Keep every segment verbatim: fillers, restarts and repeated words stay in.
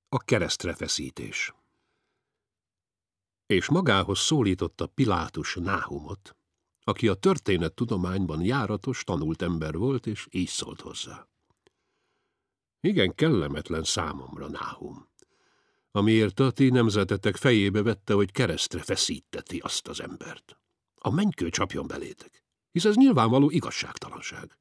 A keresztre feszítés. És magához szólította Pilátus Náhumot, aki a történettudományban járatos, tanult ember volt, és így szólt hozzá. Igen kellemetlen számomra, Náhum, amiért a ti nemzetetek fejébe vette, hogy keresztre feszíteti azt az embert. A mennykő csapjon belétek, hisz ez nyilvánvaló igazságtalanság.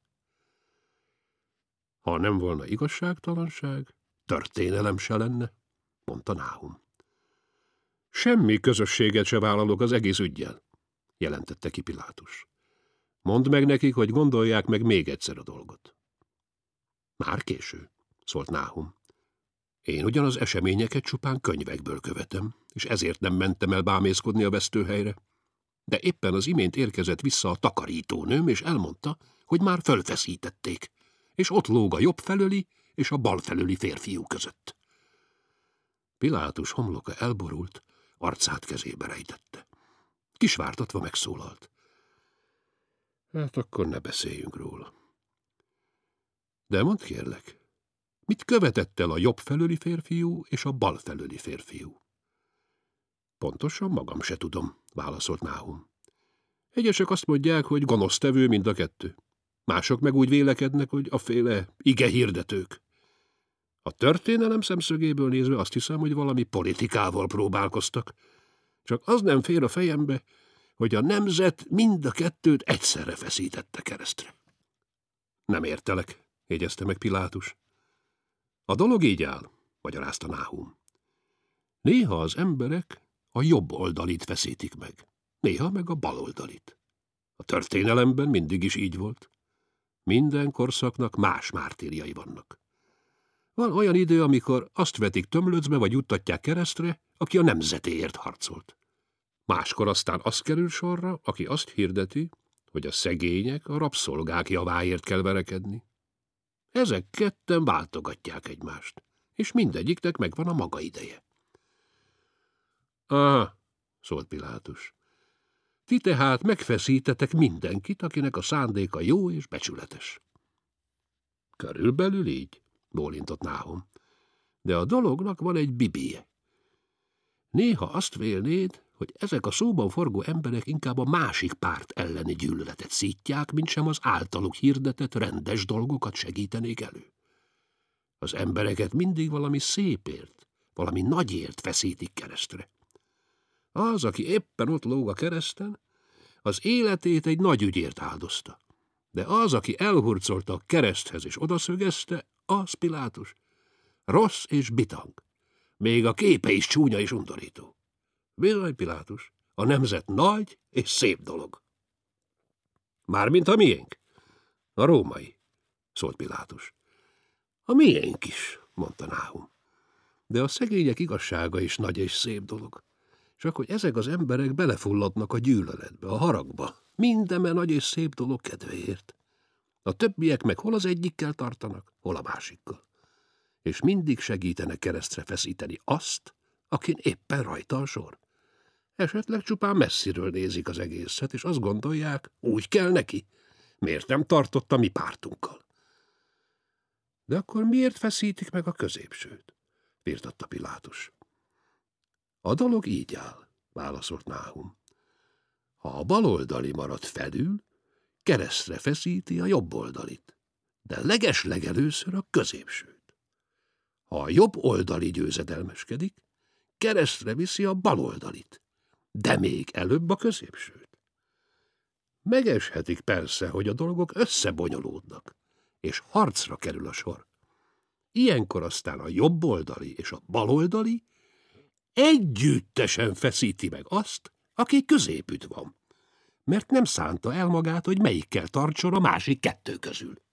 Ha nem volna igazságtalanság, történelem se lenne, mondta Náhum. Semmi közösséget se vállalok az egész üggyel, jelentette ki Pilátus. Mondd meg nekik, hogy gondolják meg még egyszer a dolgot. Már késő, szólt Náhum. Én ugyan az eseményeket csupán könyvekből követem, és ezért nem mentem el bámészkodni a vesztőhelyre. De éppen az imént érkezett vissza a takarítónőm, és elmondta, hogy már fölfeszítették, és ott lóg a jobb felőli és a bal felőli férfiú között. Pilátus homloka elborult, arcát kezébe rejtette. Kisvártatva megszólalt. Hát akkor ne beszéljünk róla. De mondd kérlek, mit követett el a jobb felőli férfiú és a bal felőli férfiú? Pontosan magam se tudom, válaszolt Náhum. Egyesek azt mondják, hogy gonosztevő mind a kettő. Mások meg úgy vélekednek, hogy aféle ige hirdetők. A történelem szemszögéből nézve azt hiszem, hogy valami politikával próbálkoztak. Csak az nem fér a fejembe, hogy a nemzet mind a kettőt egyszerre feszítette keresztre. Nem értelek, jegyezte meg Pilátus. A dolog így áll, magyarázta Náhum. Néha az emberek a jobb oldalit feszítik meg, néha meg a bal oldalit. A történelemben mindig is így volt. Minden korszaknak más mártírjai vannak. Van olyan idő, amikor azt vetik tömlöcbe vagy juttatják keresztre, aki a nemzetéért harcolt. Máskor aztán az kerül sorra, aki azt hirdeti, hogy a szegények, a rabszolgák javáért kell verekedni. Ezek ketten váltogatják egymást, és mindegyiknek megvan a maga ideje. Aha, szólt Pilátus. Ti tehát megfeszítetek mindenkit, akinek a szándéka jó és becsületes. Körülbelül így, bólintott Náhum. De a dolognak van egy bibije. Néha azt vélnéd, hogy ezek a szóban forgó emberek inkább a másik párt elleni gyűlöletet szítják, mint sem az általuk hirdetett rendes dolgokat segítenék elő. Az embereket mindig valami szépért, valami nagyért feszítik keresztre. Az, aki éppen ott lóg a kereszten, az életét egy nagy ügyért áldozta. De az, aki elhurcolta a kereszthez és odaszögezte, az Pilátus. Rossz és bitang. Még a képe is csúnya és undorító. Bizony, Pilátus, a nemzet nagy és szép dolog. Mármint a miénk? A római, szólt Pilátus. A miénk is, mondta Náhum. De a szegények igazsága is nagy és szép dolog. Csak hogy ezek az emberek belefulladnak a gyűlöletbe, a haragba, mindeme nagy és szép dolog kedvéért. A többiek meg hol az egyikkel tartanak, hol a másikkal. És mindig segítenek keresztre feszíteni azt, akin éppen rajta a sor. Esetleg csupán messziről nézik az egészet, és azt gondolják, úgy kell neki. Miért nem tartott a mi pártunkkal? De akkor miért feszítik meg a középsőt? Firtatta Pilátus. A dolog így áll, válaszolt Náhum. Ha a baloldali marad felül, keresztre feszíti a jobb oldalit, de legeslegelőször a középsőt. Ha a jobb oldali győzedelmeskedik, keresztre viszi a baloldalit, de még előbb a középsőt. Megeshetik persze, hogy a dolgok összebonyolódnak, és harcra kerül a sor. Ilyenkor aztán a jobb oldali és a baloldali együttesen feszíti meg azt, aki középütt van, mert nem szánta el magát, hogy melyikkel tartson a másik kettő közül.